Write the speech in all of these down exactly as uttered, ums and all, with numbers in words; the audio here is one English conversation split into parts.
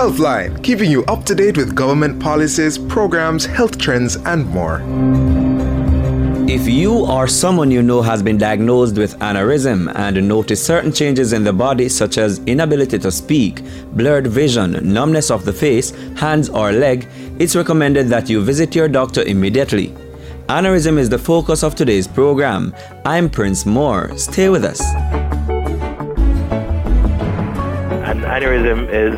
Healthline, keeping you up to date with government policies, programs, health trends, and more. If you or someone you know has been diagnosed with aneurysm and notice certain changes in the body such as inability to speak, blurred vision, numbness of the face, hands or leg, it's recommended that you visit your doctor immediately. Aneurysm is the focus of today's program. I'm Prince Moore. Stay with us. An aneurysm is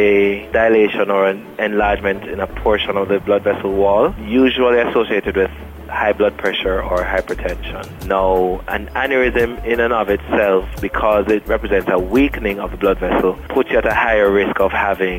a dilation or an enlargement in a portion of the blood vessel wall, usually associated with high blood pressure or hypertension. Now, an aneurysm in and of itself, because it represents a weakening of the blood vessel, puts you at a higher risk of having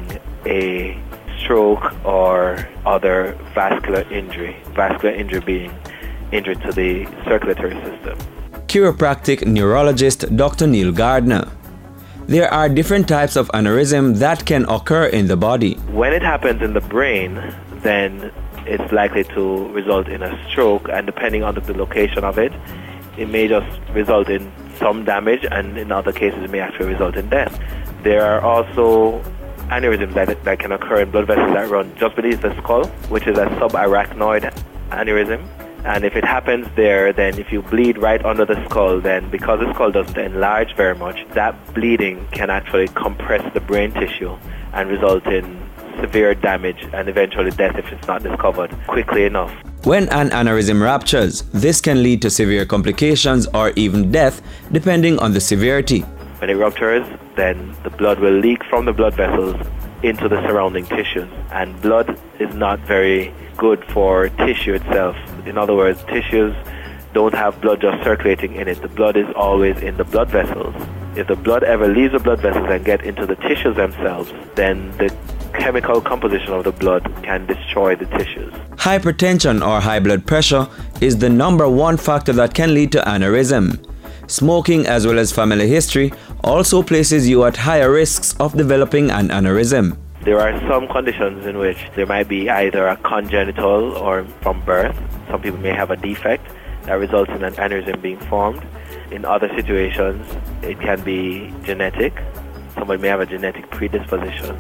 a stroke or other vascular injury. Vascular injury being injury to the circulatory system. Chiropractic neurologist Doctor Neil Gardner. There are different types of aneurysm that can occur in the body. When it happens in the brain, then it's likely to result in a stroke, and depending on the location of it, it may just result in some damage, and in other cases it may actually result in death. There are also aneurysms that, that can occur in blood vessels that run just beneath the skull, which is a subarachnoid aneurysm. And if it happens there, then if you bleed right under the skull, then because the skull doesn't enlarge very much, that bleeding can actually compress the brain tissue and result in severe damage and eventually death if it's not discovered quickly enough. When an aneurysm ruptures, this can lead to severe complications or even death, depending on the severity. When it ruptures, then the blood will leak from the blood vessels into the surrounding tissues, and blood is not very good for tissue itself. In other words, tissues don't have blood just circulating in it. The blood is always in the blood vessels. If the blood ever leaves the blood vessels and get into the tissues themselves, then the chemical composition of the blood can destroy the tissues. Hypertension or high blood pressure is the number one factor that can lead to aneurysm. Smoking as well as family history also places you at higher risks of developing an aneurysm. There are some conditions in which there might be either a congenital or from birth. Some people may have a defect that results in an aneurysm being formed. In other situations, it can be genetic. Somebody may have a genetic predisposition.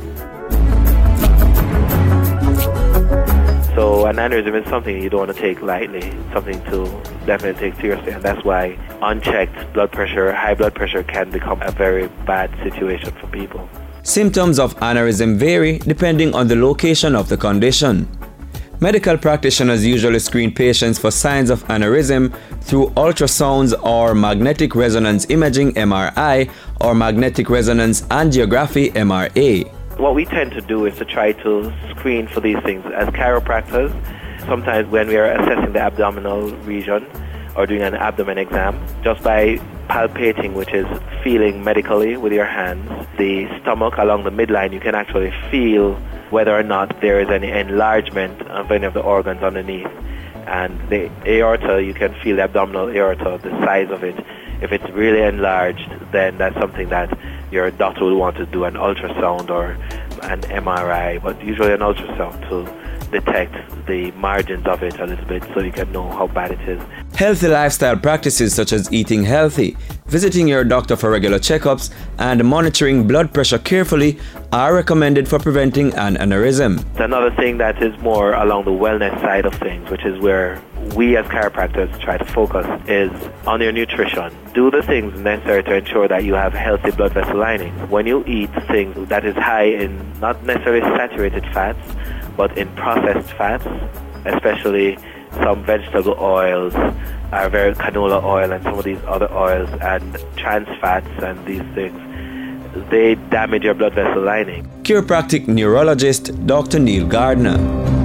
So an aneurysm is something you don't want to take lightly, something to definitely take seriously, and that's why unchecked blood pressure, high blood pressure can become a very bad situation for people. Symptoms of aneurysm vary depending on the location of the condition. Medical practitioners usually screen patients for signs of aneurysm through ultrasounds or magnetic resonance imaging M R I or magnetic resonance angiography M R A. What we tend to do is to try to screen for these things. As chiropractors, sometimes when we are assessing the abdominal region or doing an abdomen exam, just by palpating, which is feeling medically with your hands, the stomach along the midline, you can actually feel whether or not there is any enlargement of any of the organs underneath. And the aorta, you can feel the abdominal aorta, the size of it. If it's really enlarged, then that's something that your doctor will want to do an ultrasound or an M R I, but usually an ultrasound to detect the margins of it a little bit so you can know how bad it is. Healthy lifestyle practices such as eating healthy, visiting your doctor for regular checkups, and monitoring blood pressure carefully are recommended for preventing an aneurysm. Another thing that is more along the wellness side of things, which is where we as chiropractors try to focus, is on your nutrition. Do the things necessary to ensure that you have healthy blood vessel lining. When you eat things that is high in not necessarily saturated fats, but in processed fats, especially some vegetable oils, are very canola oil and some of these other oils and trans fats and these things, they damage your blood vessel lining. Chiropractic neurologist Doctor Neil Gardner.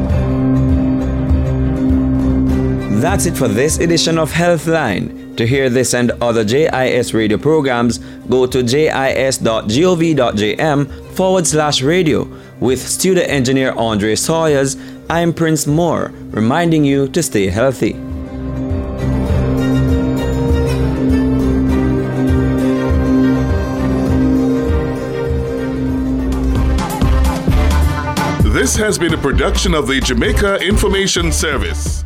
That's it for this edition of Healthline. To hear this and other J I S radio programs, go to jis.gov.jm forward slash radio. With studio engineer Andre Sawyers, I'm Prince Moore, reminding you to stay healthy. This has been a production of the Jamaica Information Service.